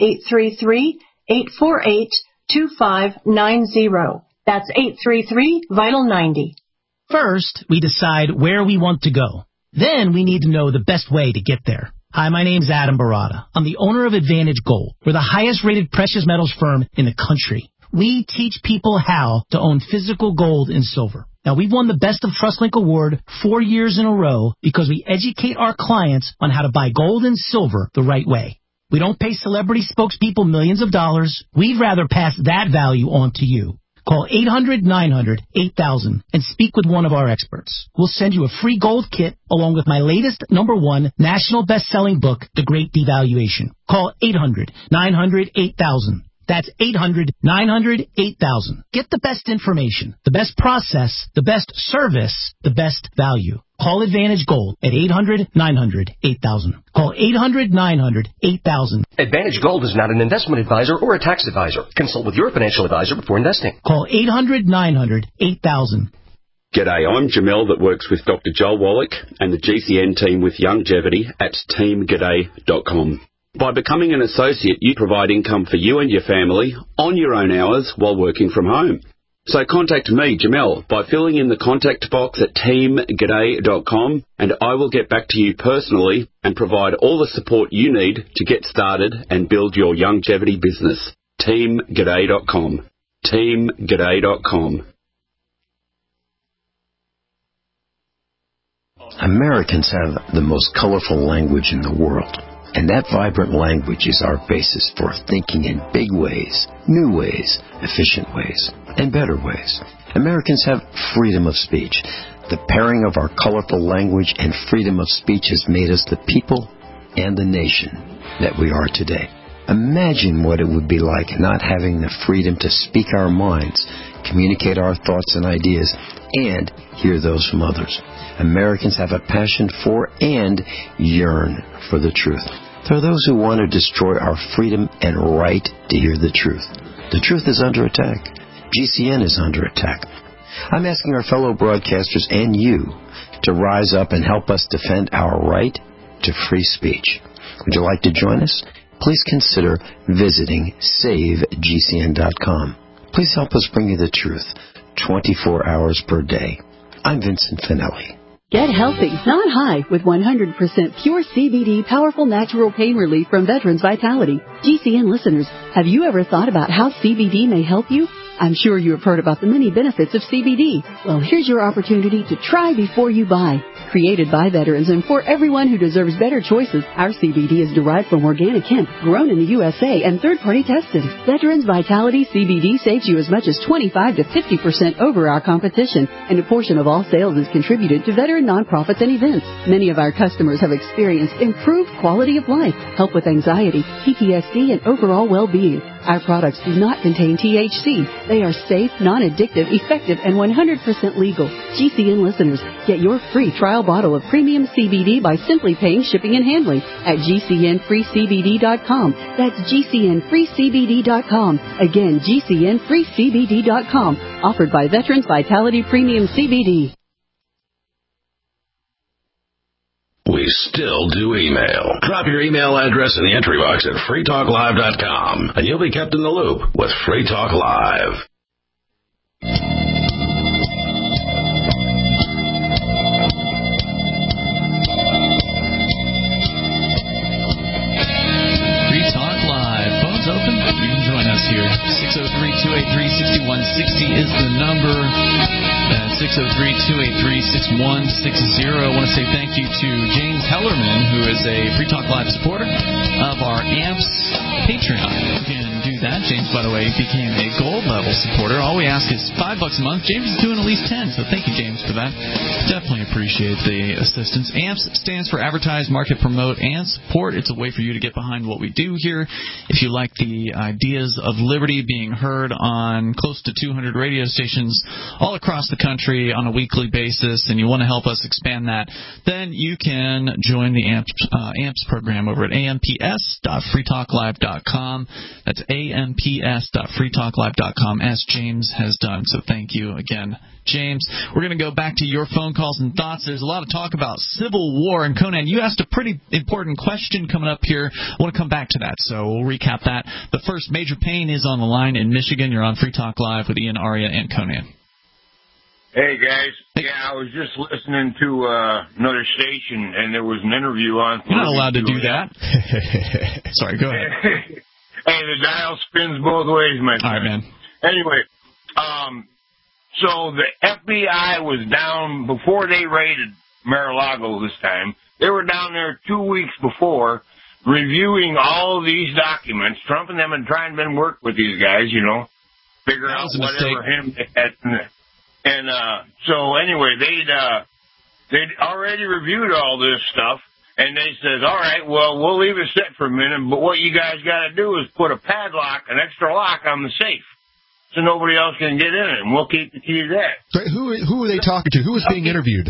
833-848-2590. That's 833-VITAL-90. First, we decide where we want to go. Then we need to know the best way to get there. Hi, my name's Adam Barada. I'm the owner of Advantage Gold. We're the highest-rated precious metals firm in the country. We teach people how to own physical gold and silver. Now, we've won the Best of TrustLink Award 4 years in a row because we educate our clients on how to buy gold and silver the right way. We don't pay celebrity spokespeople millions of dollars. We'd rather pass that value on to you. Call 800-900-8000 and speak with one of our experts. We'll send you a free gold kit along with my latest #1 national best-selling book, The Great Devaluation. Call 800-900-8000. That's 800-900-8000. Get the best information, the best process, the best service, the best value. Call Advantage Gold at 800-900-8000. Call 800-900-8000. Advantage Gold is not an investment advisor or a tax advisor. Consult with your financial advisor before investing. Call 800-900-8000. G'day, I'm Jamel that works with Dr. Joel Wallach and the GCN team with Longevity at teamg'day.com. By becoming an associate, you provide income for you and your family on your own hours while working from home. So contact me, Jamel, by filling in the contact box at teamg'day.com, and I will get back to you personally and provide all the support you need to get started and build your longevity business. teamg'day.com. teamg'day.com. Americans have the most colorful language in the world, and that vibrant language is our basis for thinking in big ways, new ways, efficient ways, and better ways. Americans have freedom of speech. The pairing of our colorful language and freedom of speech has made us the people and the nation that we are today. Imagine what it would be like not having the freedom to speak our minds, communicate our thoughts and ideas, and hear those from others. Americans have a passion for and yearn for the truth. There are those who want to destroy our freedom and right to hear the truth. The truth is under attack. GCN is under attack. I'm asking our fellow broadcasters and you to rise up and help us defend our right to free speech. Would you like to join us? Please consider visiting SaveGCN.com. Please help us bring you the truth 24 hours per day. I'm Vincent Finelli. Get healthy, not high, with 100% pure CBD powerful natural pain relief from Veterans Vitality. GCN listeners, have you ever thought about how CBD may help you? I'm sure you have heard about the many benefits of CBD. Well, here's your opportunity to try before you buy. Created by veterans and for everyone who deserves better choices, our CBD is derived from organic hemp, grown in the USA, and third-party tested. Veterans Vitality CBD saves you as much as 25 to 50% over our competition, and a portion of all sales is contributed to veteran nonprofits and events. Many of our customers have experienced improved quality of life, help with anxiety, PTSD, and overall well-being. Our products do not contain THC. They are safe, non-addictive, effective, and 100% legal. GCN listeners, get your free trial bottle of premium CBD by simply paying shipping and handling at GCNFreeCBD.com. That's GCNFreeCBD.com. Again, GCNFreeCBD.com. Offered by Veterans Vitality Premium CBD. We still do email. Drop your email address in the entry box at freetalklive.com, and you'll be kept in the loop with Free Talk Live. Free Talk Live. Phones open. You can join us here. 603-283-6160 is the number. 603-283-6160. I want to say thank you to James Hellerman, who is a Free Talk Live supporter of our AMPS Patreon. You can do that. James, by the way, became a gold level supporter. All we ask is $5 a month. James is doing at least 10, so thank you, James, for that. Definitely appreciate the assistance. AMPS stands for Advertise, Market, Promote, and Support. It's a way for you to get behind what we do here. If you like the ideas of liberty being heard on close to 200 radio stations all across the country on a weekly basis, and you want to help us expand that, then you can join the AMPS program over at amps.freetalklive.com. That's amps.freetalklive.com, as James has done. So thank you again, James. We're going to go back to your phone calls and thoughts. There's a lot of talk about Civil War. And Conan, you asked a pretty important question coming up here. I want to come back to that, so we'll recap that. The first, Major Payne is on the line in Michigan. You're on Free Talk Live with Ian, Aria, and Conan. Hey, guys. Yeah, I was just listening to another station, and there was an interview on... You're not allowed to do that. Sorry, go ahead. Hey, the dial spins both ways, my friend. All right, man. Anyway, so the FBI was down before they raided Mar-a-Lago this time. They were down there 2 weeks before reviewing all of these documents. Trump and them had tried to work with these guys, figure out whatever him they had. And so anyway, they'd already reviewed all this stuff, and they said, all right, well, we'll leave it set for a minute, but what you guys got to do is put a padlock, an extra lock on the safe, so nobody else can get in it, and we'll keep the key to that. So who were they talking to? Who was being interviewed?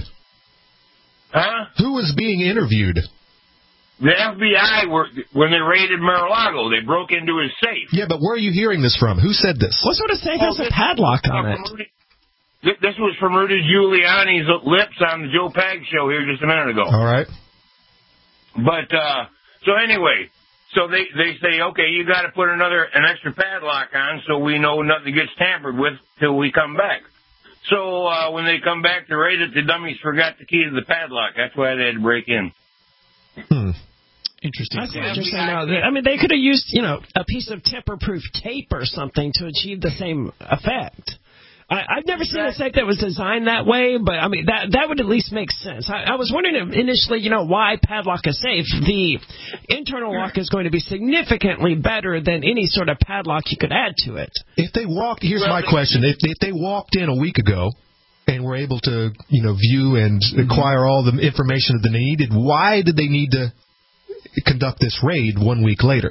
Huh? Who was being interviewed? The FBI, when they raided Mar-a-Lago, they broke into his safe. Yeah, but where are you hearing this from? Who said this? What sort of safe has a padlock on it? This was from Rudy Giuliani's lips on the Joe Pag show here just a minute ago. All right. But, so anyway, So they say, okay, you got to put an extra padlock on so we know nothing gets tampered with till we come back. So when they come back to raid it, the dummies forgot the key to the padlock. That's why they had to break in. Interesting. I see what you're saying now. I mean, they could have used, a piece of tamper-proof tape or something to achieve the same effect. I've never seen a safe that was designed that way, but I mean that would at least make sense. I was wondering initially, why padlock a safe. The internal lock is going to be significantly better than any sort of padlock you could add to it. If they walked, here's my question: if they walked in a week ago and were able to, view and acquire all the information that they needed, why did they need to conduct this raid 1 week later?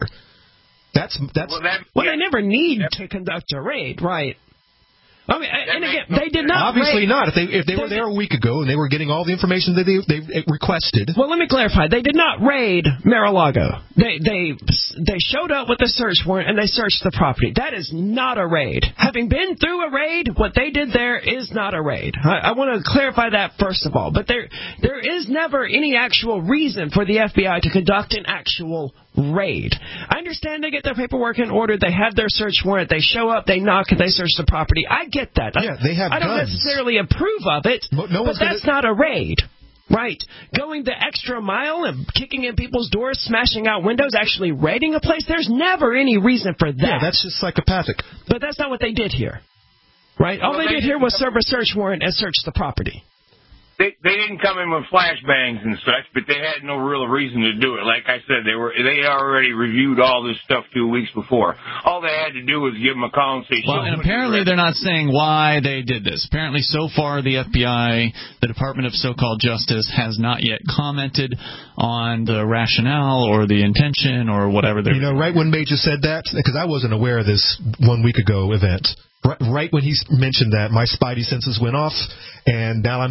Well, they never need to conduct a raid, right? I mean, and again, they did not. Obviously not. If they were there a week ago and they were getting all the information that they requested. Well, let me clarify. They did not raid Mar-a-Lago. They showed up with a search warrant and they searched the property. That is not a raid. Having been through a raid, what they did there is not a raid. I want to clarify that first of all. But there is never any actual reason for the FBI to conduct an actual raid. I understand they get their paperwork in order. They have their search warrant. They show up. They knock and they search the property. I get that. Yeah, they have I don't guns. necessarily approve of it, but that's not a raid. Right. Going the extra mile and kicking in people's doors, smashing out windows, actually raiding a place, there's never any reason for that. Yeah, that's just psychopathic. But that's not what they did here. Right? All they did here was serve a search warrant and search the property. They didn't come in with flashbangs and such, but they had no real reason to do it. Like I said, they already reviewed all this stuff 2 weeks before. All they had to do was give them a call and say, well, and apparently they're not saying why they did this. Apparently, so far, the FBI, the Department of So-Called Justice, has not yet commented on the rationale or the intention or whatever they're doing. Right when Major said that, because I wasn't aware of this 1 week ago event. Right when he mentioned that, my spidey senses went off, and now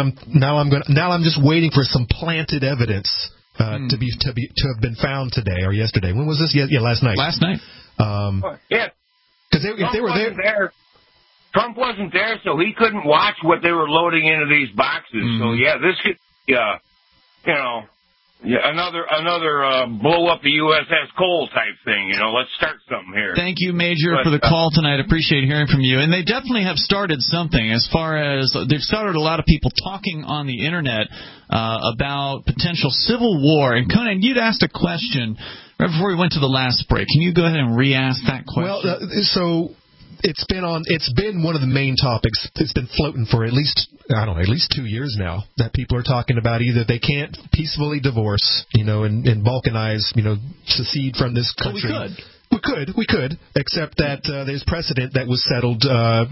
I'm just waiting for some planted evidence to have been found today or yesterday. When was this? Yeah, last night. Last night. Because if they were there, Trump wasn't there, so he couldn't watch what they were loading into these boxes. So this could be, another blow up the USS Cole type thing. Let's start something here. Thank you, Major, for the call tonight. Appreciate hearing from you. And they definitely have started something as far as they've started a lot of people talking on the Internet about potential civil war. And Conan, you'd asked a question right before we went to the last break. Can you go ahead and re-ask that question? Well, it's been one of the main topics. It's been floating for at least 2 years now, that people are talking about either they can't peacefully divorce, and balkanize, secede from this country. Well, we could, except that there's precedent that was settled,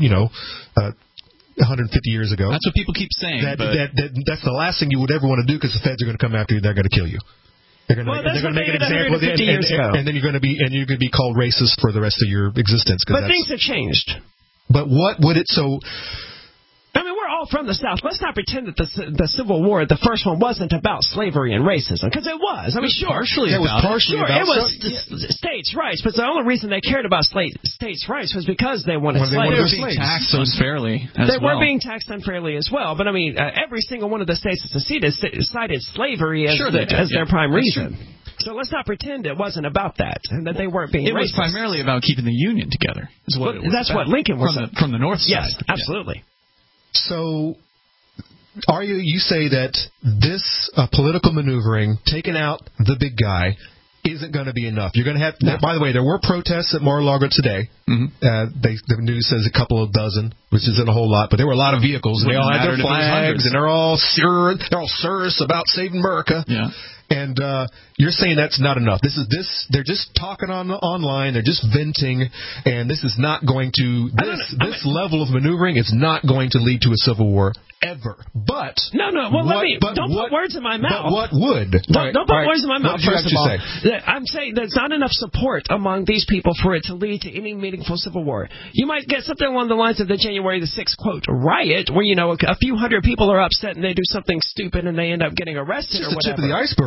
150 years ago. That's what people keep saying. That's the last thing you would ever want to do, because the feds are going to come after you. They're going to kill you. They're going to make an example of it, and then you're going to be called racist for the rest of your existence. But things have changed. But what would it so? I mean, we're all from the South. Let's not pretend that the Civil War, the first one, wasn't about slavery and racism, because it was. I mean, sure. It was states' rights, but the only reason they cared about states' rights was because they wanted slaves. They were being taxed unfairly They were being taxed unfairly as well. But, I mean, every single one of the states that seceded cited slavery as their prime reason. So let's not pretend it wasn't about that, and that they weren't being racist. It was primarily about keeping the Union together. That's what Lincoln was from the North side. Yes, absolutely. So, you say that this political maneuvering, taking out the big guy, isn't going to be enough. You're going to have. No. By the way, there were protests at Mar-a-Lago today. The news says a couple of dozen, which isn't a whole lot, but there were a lot of vehicles, and they all had their flags, and they're all serious about saving America. Yeah. And you're saying that's not enough. They're just talking online. They're just venting, and this is not going to. This level of maneuvering is not going to lead to a civil war ever. But no. Well, don't put words in my mouth. But what would? Don't put words in my mouth. First of all, I'm saying there's not enough support among these people for it to lead to any meaningful civil war. You might get something along the lines of the January the 6th quote riot, where a few hundred people are upset and they do something stupid and they end up getting arrested or whatever. It's the tip of the iceberg.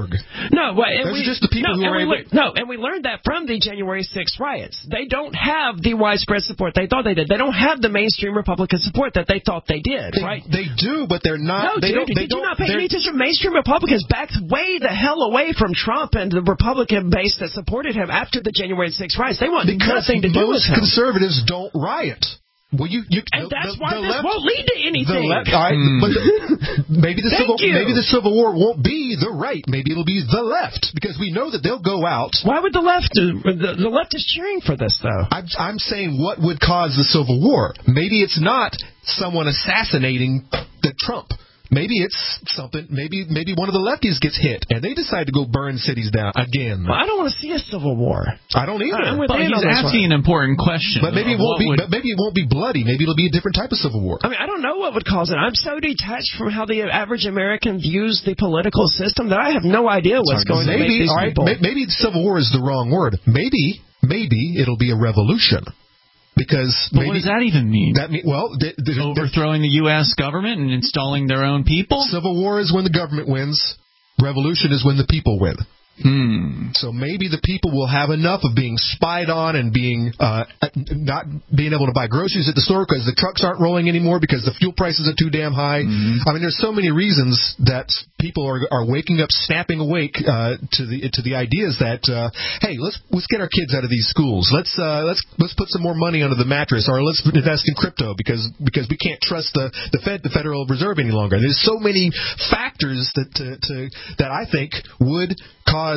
org. No, those are just the people who are able. And we learned that from the January 6th riots. They don't have the widespread support they thought they did. They don't have the mainstream Republican support that they thought they did. Right? They do, but they're not. No, did you not pay any attention? Mainstream Republicans backed way the hell away from Trump and the Republican base that supported him after the January 6th riots. They want nothing to do with him. Most conservatives don't riot. Well, and that's why this won't lead to anything. But maybe the Civil War won't be the right. Maybe it'll be the left, because we know that they'll go out. Why would the left? The left is cheering for this, though. I'm saying, what would cause the Civil War? Maybe it's not someone assassinating the Trump. Maybe it's something. Maybe one of the lefties gets hit, and they decide to go burn cities down again. Well, I don't want to see a civil war. I don't either. But he's asking an important question. But maybe it won't be. But maybe it won't be bloody. Maybe it'll be a different type of civil war. I mean, I don't know what would cause it. I'm so detached from how the average American views the political system that I have no idea what's going to make these people. Maybe civil war is the wrong word. Maybe it'll be a revolution. But what does that even mean? Overthrowing the U.S. government and installing their own people? Civil war is when the government wins. Revolution is when the people win. So maybe the people will have enough of being spied on and being not being able to buy groceries at the store because the trucks aren't rolling anymore because the fuel prices are too damn high. I mean, there's so many reasons that people are waking up, snapping awake to the ideas that hey, let's get our kids out of these schools. Let's put some more money under the mattress, or let's invest in crypto because we can't trust the Federal Reserve any longer. There's so many factors that I think would cause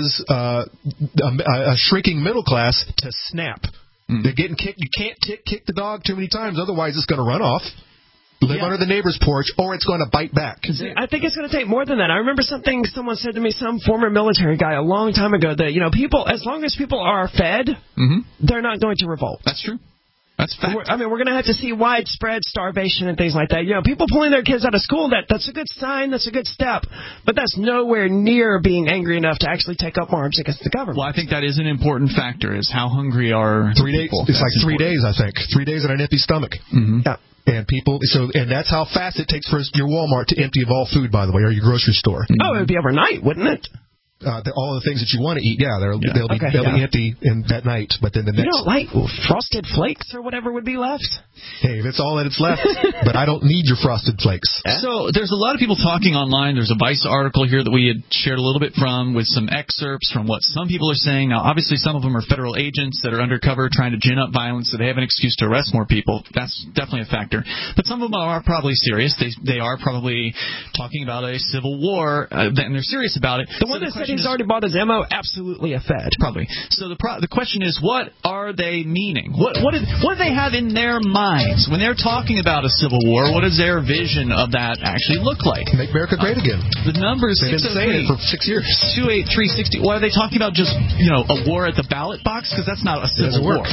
a shrinking middle class to snap. They're getting kicked. You can't kick the dog too many times, otherwise it's going to run off, live under the neighbor's porch, or it's going to bite back. I think it's going to take more than that. I remember something someone said to me, some former military guy a long time ago, that people, as long as people are fed, they're not going to revolt. That's true. That's fact. We're going to have to see widespread starvation and things like that. People pulling their kids out of school, that's a good sign, that's a good step, but that's nowhere near being angry enough to actually take up arms against the government. Well, I think that is an important factor, is how hungry are 3 days. It's like 3 days, I think. 3 days on an empty stomach. Yeah. And that's how fast it takes for your Walmart to empty of all food, by the way, or your grocery store. Oh, it would be overnight, wouldn't it? All the things that you want to eat, they'll be empty that night. But then the next, you don't like Frosted Flakes or whatever would be left? Hey, if it's all that it's left, but I don't need your Frosted Flakes. So there's a lot of people talking online. There's a Vice article here that we had shared a little bit from, with some excerpts from what some people are saying. Now, obviously, some of them are federal agents that are undercover trying to gin up violence, so they have an excuse to arrest more people. That's definitely a factor. But some of them are probably serious. They are probably talking about a civil war, and they're serious about it. The one that said he's already bought his ammo, absolutely a Fed. Probably. So the question is, what are they meaning? What do they have in their minds when they're talking about a civil war? What does their vision of that actually look like? Make America great again. The number is 603. They've been saying it for 6 years. 28360. Well, are they talking about just a war at the ballot box? Because that's not a civil war.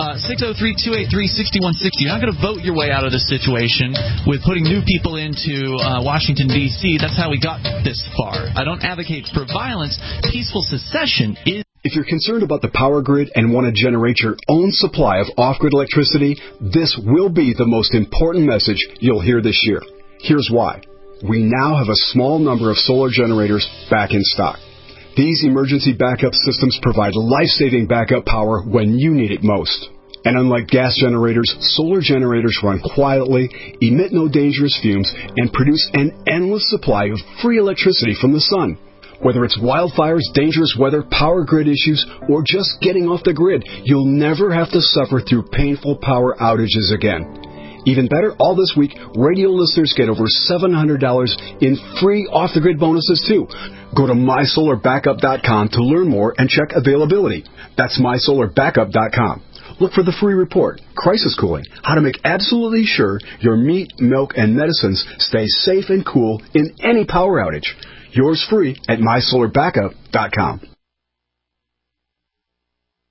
603-283-6160. You're not going to vote your way out of this situation with putting new people into Washington, D.C. That's how we got this far. I don't advocate for violence. Peaceful secession is... If you're concerned about the power grid and want to generate your own supply of off-grid electricity, this will be the most important message you'll hear this year. Here's why. We now have a small number of solar generators back in stock. These emergency backup systems provide life-saving backup power when you need it most. And unlike gas generators, solar generators run quietly, emit no dangerous fumes, and produce an endless supply of free electricity from the sun. Whether it's wildfires, dangerous weather, power grid issues, or just getting off the grid, you'll never have to suffer through painful power outages again. Even better, all this week, radio listeners get over $700 in free off-the-grid bonuses, too. Go to mysolarbackup.com to learn more and check availability. That's mysolarbackup.com. Look for the free report, Crisis Cooling, how to make absolutely sure your meat, milk, and medicines stay safe and cool in any power outage. Yours free at mysolarbackup.com.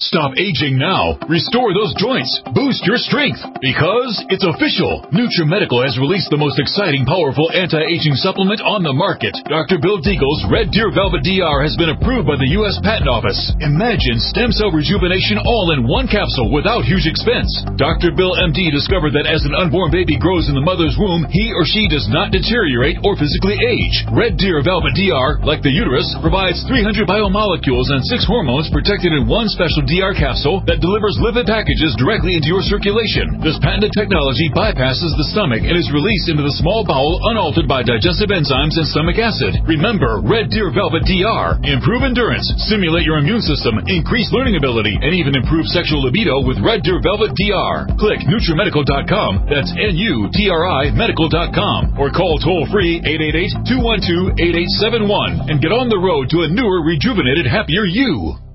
Stop aging now. Restore those joints. Boost your strength. Because it's official. NutriMedical has released the most exciting, powerful anti-aging supplement on the market. Dr. Bill Deagle's Red Deer Velvet DR has been approved by the U.S. Patent Office. Imagine stem cell rejuvenation all in one capsule without huge expense. Dr. Bill MD discovered that as an unborn baby grows in the mother's womb, he or she does not deteriorate or physically age. Red Deer Velvet DR, like the uterus, provides 300 biomolecules and 6 hormones protected in one special DR capsule that delivers lipid packages directly into your circulation. This patented technology bypasses the stomach and is released into the small bowel unaltered by digestive enzymes and stomach acid. Remember, Red Deer Velvet DR. Improve endurance, stimulate your immune system, increase learning ability, and even improve sexual libido with Red Deer Velvet DR. Click NutriMedical.com, that's NUTRI Medical.com, or call toll-free 888-212-8871 and get on the road to a newer, rejuvenated, happier you.